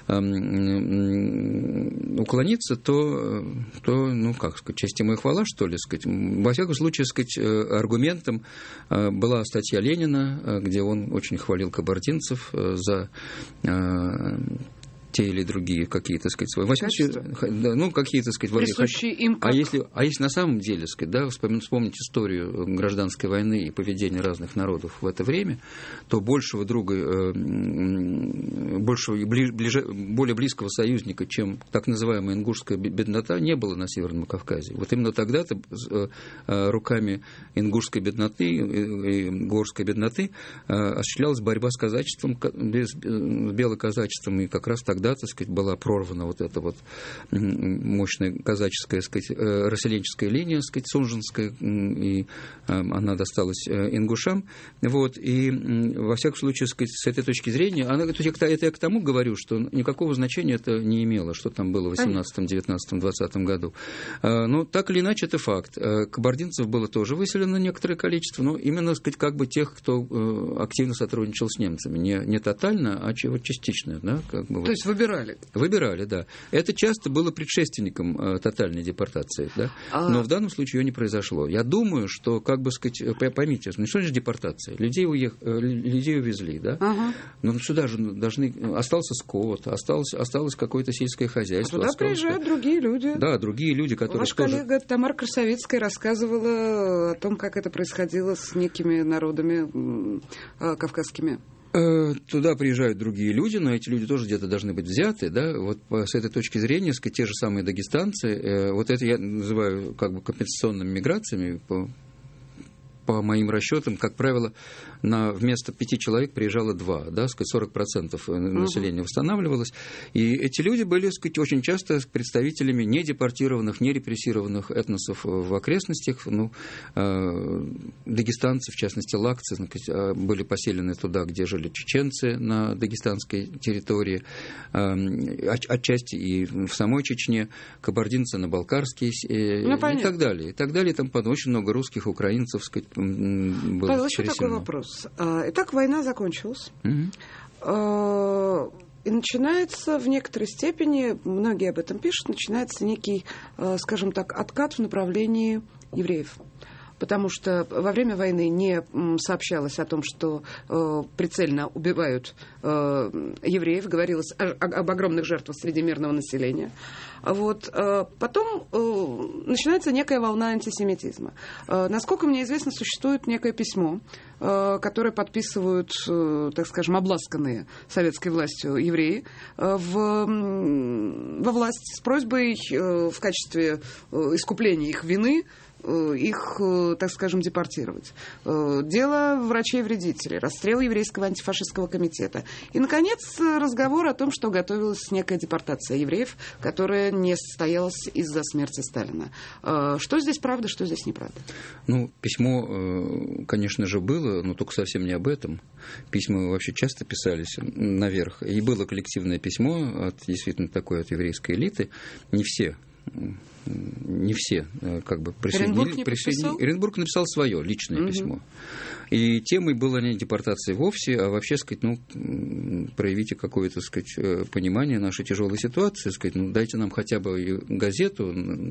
эм, уклониться, то, то, ну, как сказать, честь ему и хвала, что ли, сказать. Во всяком случае, сказать, аргументом была статья Ленина, где он очень хвалил кабардинцев за те или другие какие-то, сказать, свои качества, ну, какие-то, сказать, присущие им как... а если, а если на самом деле, сказать, да, вспомнить, вспомнить историю гражданской войны и поведение разных народов в это время, то большего друга, большего, ближе, более близкого союзника, чем так называемая ингушская беднота, не было на Северном Кавказе. Вот именно тогда-то руками ингушской бедноты и горской бедноты осуществлялась борьба с казачеством, с белоказачеством, и как раз тогда, так сказать, была прорвана вот эта вот мощная казаческая, так сказать, расселенческая линия, так сказать, Сунжинская, и она досталась ингушам. Вот, и во всяком случае, так сказать, с этой точки зрения, она, это я к тому говорю, что никакого значения это не имело, что там было в восемнадцатом, девятнадцатом, двадцатом году. Но так или иначе, это факт. Кабардинцев было тоже выселено некоторое количество, но именно, так сказать, как бы тех, кто активно сотрудничал с немцами. Не, не тотально, а чего частично, да, как бы. То есть выбирали? Выбирали, да. Это часто было предшественником э, тотальной депортации, да. А... Но в данном случае ее не произошло. Я думаю, что, как бы сказать, поймите, ну что значит депортация? Людей, уех... людей увезли, да. Ага. Но сюда же должны... Остался скот, осталось, осталось какое-то сельское хозяйство. А туда осталось... приезжают другие люди. Да, другие люди, которые... Ваша тоже... коллега Тамара Красовицкая рассказывала о том, как это происходило с некими народами э, кавказскими. Туда приезжают другие люди, но эти люди тоже где-то должны быть взяты, да, вот с этой точки зрения, сказать, те же самые дагестанцы, вот это я называю как бы компенсационными миграциями, по, по моим расчетам, как правило, на вместо пяти человек приезжало два, да, сказать, сорок процентов населения восстанавливалось, и эти люди были, сказать, очень часто представителями недепортированных, нерепрессированных этносов в окрестностях, ну, э, дагестанцы, в частности, лакцы, сказать, были поселены туда, где жили чеченцы на дагестанской территории, э, отчасти и в самой Чечне, кабардинцы на Балкарские, э, ну, и так далее, и так далее, там очень много русских, украинцев, сказать, было. Павел, еще такой вопрос. Итак, война закончилась. Mm-hmm. И начинается в некоторой степени, многие об этом пишут, начинается некий, скажем так, откат в направлении евреев. потому что во время войны не сообщалось о том, что э, прицельно убивают э, евреев, говорилось о, о, об огромных жертвах среди мирного населения. Вот. Э, потом э, начинается некая волна антисемитизма. Э, насколько мне известно, существует некое письмо, э, которое подписывают, э, так скажем, обласканные советской властью евреи э, в, во власть с просьбой э, в качестве э, искупления их вины их, так скажем, депортировать. Дело врачей-вредителей, расстрел еврейского антифашистского комитета. И, наконец, разговор о том, что готовилась некая депортация евреев, которая не состоялась из-за смерти Сталина. Что здесь правда, что здесь неправда? Ну, письмо, конечно же, было, но только совсем не об этом. Письма вообще часто писались наверх. И было коллективное письмо от, действительно, такой от еврейской элиты. Не все не все как бы присоединились. Присоедини... Эренбург написал свое личное угу. письмо. И темой была не депортация вовсе, а вообще, сказать, ну, проявите какое-то, сказать, понимание нашей тяжелой ситуации, сказать, ну, дайте нам хотя бы газету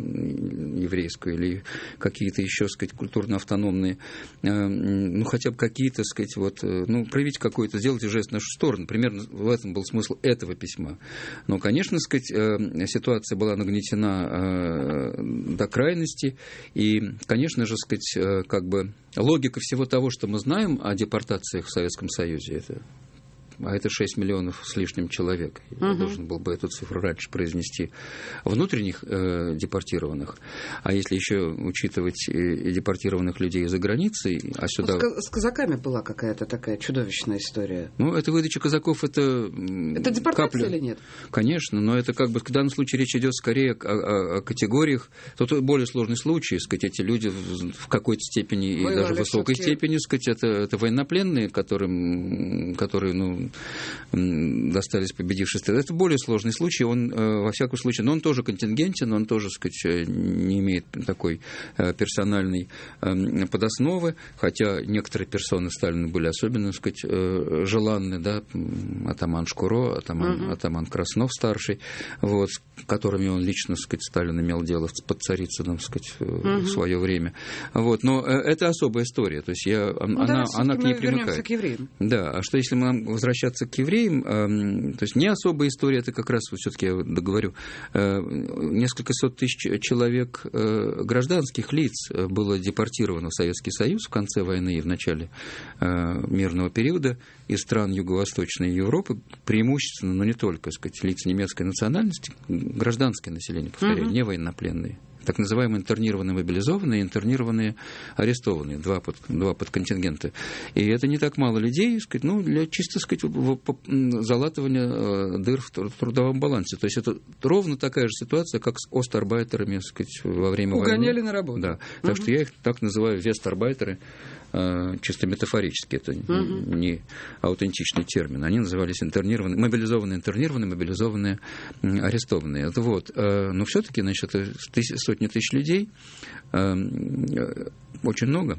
еврейскую или какие-то еще, сказать, культурно-автономные, ну, хотя бы какие-то, сказать, вот, ну, проявите какой-то, сделайте жест в нашу сторону. Примерно в этом был смысл этого письма. Но, конечно, сказать, ситуация была нагнетена до крайности, и, конечно же, сказать, как бы логика всего того, что мы знаем о депортациях в Советском Союзе, это, а это шесть миллионов с лишним человек. Я uh-huh. должен был бы эту цифру раньше произнести. Внутренних э, депортированных, а если еще учитывать и депортированных людей за границей, а сюда... С, с казаками была какая-то такая чудовищная история. Ну, это выдача казаков, это... Это депортация капля. Или нет? Конечно, но это как бы в данном случае речь идет скорее о, о, о категориях. Тут более сложный случай, сказать, эти люди в, в какой-то степени, и даже в высокой степени, сказать, это, это военнопленные, которым, которые, ну, достались победившей стране. Это более сложный случай, он, во всяком случае, но он тоже контингентен, он тоже, сказать, не имеет такой персональной подосновы, хотя некоторые персоны Сталина были особенно, сказать, желанны, да, атаман Шкуро, атаман, uh-huh. атаман Краснов старший, вот, с которыми он лично, сказать, Сталин имел дело под Царицыным, сказать, uh-huh. в свое время. Вот, но это особая история, то есть я, ну, она, она к ней примыкает. К евреям. Да, а что если мы нам возвращаться к евреям, то есть не особая история, это как раз, вот все-таки я договорю, несколько сот тысяч человек гражданских лиц было депортировано в Советский Союз в конце войны и в начале мирного периода из стран Юго-Восточной Европы, преимущественно, но не только, сказать, лиц немецкой национальности, гражданское население, повторяю, uh-huh. не военнопленные. Так называемые интернированные мобилизованные, интернированные арестованные, два, под, два подконтингента. И это не так мало людей, сказать, ну, для чисто, сказать, залатывания дыр в трудовом балансе. То есть это ровно такая же ситуация, как с остарбайтерами, сказать, во время Угоняли войны. Угоняли на работу. Да. Так угу. что я их так называю вестарбайтеры, чисто метафорически, это угу. не аутентичный термин. Они назывались интернированные, мобилизованные, интернированные, мобилизованные, арестованные. Это вот. Но все-таки, значит, это сотни тысяч людей, очень много.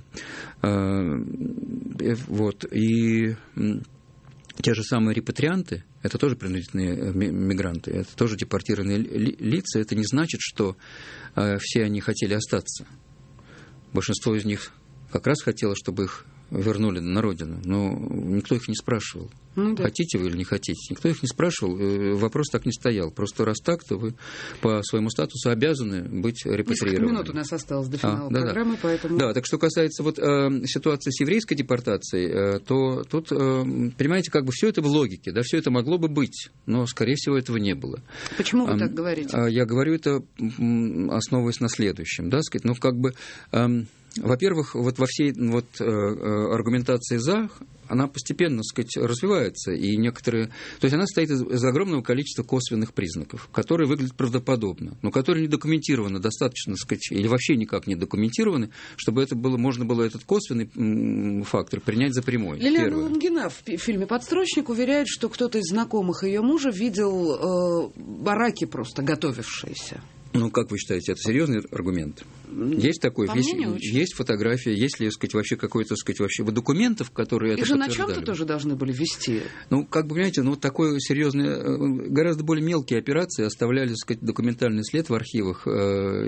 Вот. И те же самые репатрианты, это тоже принудительные мигранты, это тоже депортированные лица. Это не значит, что все они хотели остаться. Большинство из них как раз хотело, чтобы их вернули на родину, но никто их не спрашивал, ну, да. хотите вы или не хотите. Никто их не спрашивал, вопрос так не стоял. Просто раз так, то вы по своему статусу обязаны быть репатриированы. Несколько минут у нас осталось до финала а, да, программы, да. поэтому... Да, так что касается вот, э, ситуации с еврейской депортацией, э, то тут, э, понимаете, как бы все это в логике, да, все это могло бы быть, но, скорее всего, этого не было. Почему вы а, так говорите? А, я говорю это, основываясь на следующем, да, сказать, ну, как бы... Э, Во-первых, вот во всей вот, э, аргументации «за» она постепенно, так сказать, развивается, и некоторые... То есть она состоит из, из огромного количества косвенных признаков, которые выглядят правдоподобно, но которые не документированы достаточно, так сказать, или вообще никак не документированы, чтобы это было, можно было этот косвенный м, фактор принять за прямой. Лилиана Первое. Лунгина в фильме «Подстрочник» уверяет, что кто-то из знакомых ее мужа видел э, бараки просто готовившиеся. Ну, как вы считаете, это серьезный аргумент? Есть такой, есть, есть фотография, есть ли, так сказать, вообще какой-то, так сказать, вообще документов, которые Их это же подтверждали? на чем-то тоже должны были вести. Ну, как бы, понимаете, ну, вот такой серьезный, гораздо более мелкие операции оставляли, так сказать, документальный след в архивах, э,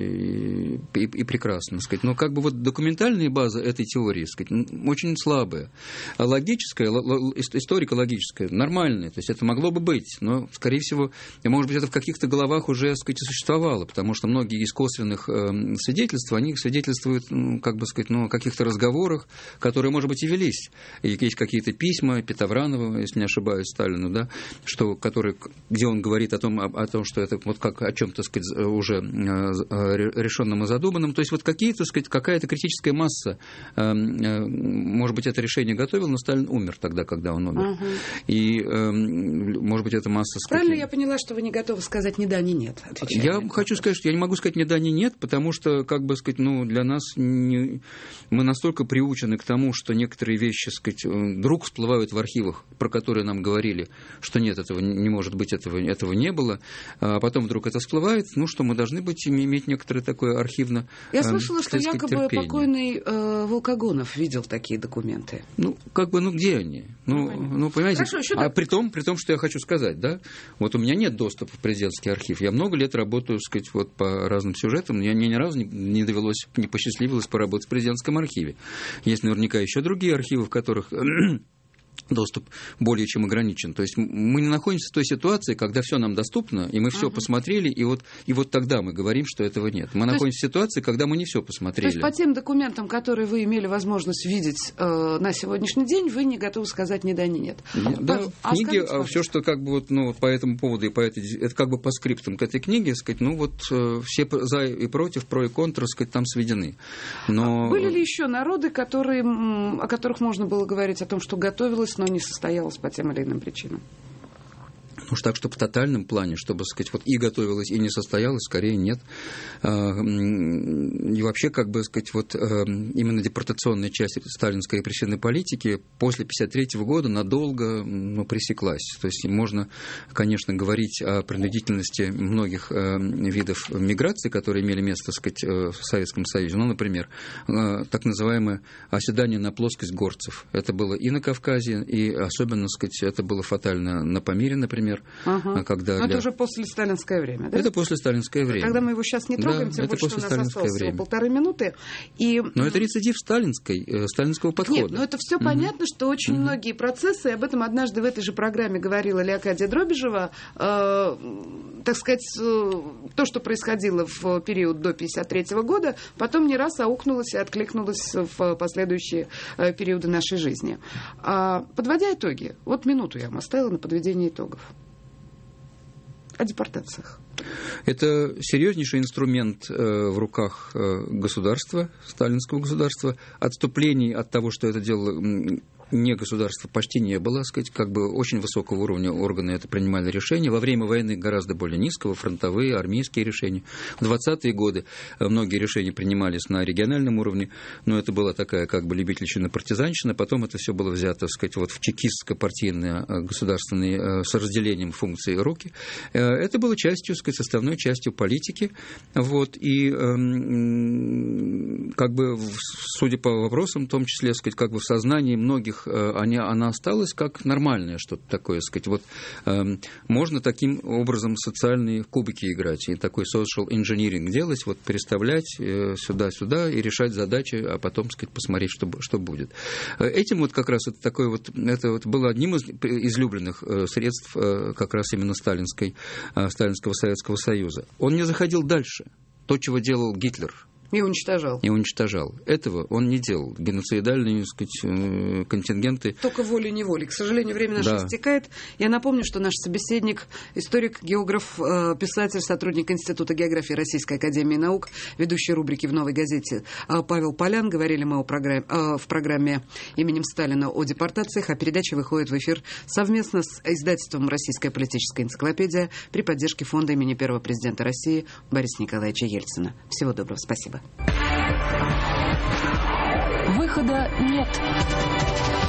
и, и, и прекрасно, так сказать. Но как бы вот документальная база этой теории, так сказать, очень слабая. А логическая, историко-логическая, нормальная, то есть это могло бы быть, но, скорее всего, может быть, это в каких-то головах уже, так сказать, существовало, потому что многие из косвенных э, свидетельств, они свидетельствуют, ну, как бы сказать, ну, о каких-то разговорах, которые, может быть, и велись. И есть какие-то письма Петовранова, если не ошибаюсь, Сталину, да, что, которые, где он говорит о том, о, о том, что это вот как о чем-то, так сказать, уже э, решенном и задуманном. То есть вот какие-то, так сказать, какая-то критическая масса, э, э, может быть, это решение готовил, но Сталин умер тогда, когда он умер. Угу. И, э, может быть, эта масса... Правильно сказать, я поняла, что вы не готовы сказать ни да, ни нет? Я хочу сказать, что я не могу сказать ни да, ни нет, потому что, как бы сказать, ну, для нас не... мы настолько приучены к тому, что некоторые вещи, сказать, вдруг всплывают в архивах, про которые нам говорили, что нет, этого не может быть, этого, этого не было, а потом вдруг это всплывает, ну, что мы должны быть, иметь некоторое такое архивно... Я слышала, э, что якобы терпение. Покойный э, Волкогонов видел такие документы. Ну, как бы, ну, где они? Ну, ну понимаете, Хорошо, а при том, при том, что я хочу сказать, да, вот у меня нет доступа в президентский архив, я много лет работаю, так сказать, вот по разным сюжетам, мне ни разу не, не довелось, не посчастливилось поработать в президентском архиве. Есть наверняка еще другие архивы, в которых доступ более чем ограничен. То есть мы не находимся в той ситуации, когда все нам доступно, и мы все uh-huh. посмотрели, и вот, и вот тогда мы говорим, что этого нет. Мы то находимся есть, в ситуации, когда мы не все посмотрели. То есть по тем документам, которые вы имели возможность видеть э, на сегодняшний день, вы не готовы сказать ни да, ни нет? Да, в а книге а все, что как бы вот, ну, по этому поводу и по этой, это как бы по скриптам к этой книге, сказать, ну вот э, все за и против, про и контра, сказать, там сведены. Но... Были ли еще народы, которые, о которых можно было говорить о том, что готовилось, но не состоялось по тем или иным причинам? Уж так, чтобы в тотальном плане, чтобы, сказать, вот и готовилось, и не состоялось, скорее нет. И вообще, как бы, сказать, вот именно депортационная часть сталинской репрессивной политики после тысяча девятьсот пятьдесят третьего года надолго, ну, пресеклась. То есть можно, конечно, говорить о принудительности многих видов миграции, которые имели место, так сказать, в Советском Союзе. Ну, например, так называемое оседание на плоскость горцев. Это было и на Кавказе, и особенно, так сказать, это было фатально на Памире, например. Ага. Когда Но для... это уже после сталинское время, да? Это после сталинское время. Тогда мы его сейчас не трогаем, да, тем более, что у нас осталось всего полторы минуты. И... Но это рецидив сталинской, э, сталинского подхода. Нет, но это все угу. понятно, что очень угу. многие процессы, об этом однажды в этой же программе говорила Леокадия Дробежева, э, так сказать, э, то, что происходило в период до пятьдесят третьего года, потом не раз аукнулось и откликнулось в последующие э, периоды нашей жизни. А, подводя итоги, вот минуту я вам оставила на подведение итогов. О депортациях. Это серьезнейший инструмент э, в руках э, государства, сталинского государства. Отступлений от того, что это делало не государство, почти не было, так сказать, как бы очень высокого уровня органы это принимали решения. Во время войны гораздо более низкого, фронтовые, армейские решения. В двадцатые годы многие решения принимались на региональном уровне, но это была такая как бы любительщина-партизанщина. Потом это все было взято, так сказать, вот в чекистско-партийные государственные с разделением функций руки. Это было частью, так сказать, составной частью политики. Вот, и как бы, судя по вопросам, в том числе, так сказать, как бы в сознании многих Они, она осталась как нормальное что-то такое, сказать. Вот, э, можно таким образом социальные кубики играть и такой social engineering делать, вот, переставлять э, сюда-сюда и решать задачи, а потом, сказать, посмотреть, что, что будет. Этим вот как раз это такое вот, это вот было одним из излюбленных э, средств э, как раз именно сталинской, э, сталинского Советского Союза. Он не заходил дальше. То, чего делал Гитлер. И уничтожал. И уничтожал. Этого он не делал. Геноцидальные, так сказать, контингенты. Только волей-неволей. К сожалению, время наше да. истекает. Я напомню, что наш собеседник, историк, географ, писатель, сотрудник Института географии Российской академии наук, ведущий рубрики в «Новой газете» Павел Полян. Говорили мы о программе, в программе именем Сталина о депортациях, а передача выходит в эфир совместно с издательством «Российская политическая энциклопедия» при поддержке фонда имени первого президента России Бориса Николаевича Ельцина. Всего доброго. Спасибо. Выхода нет.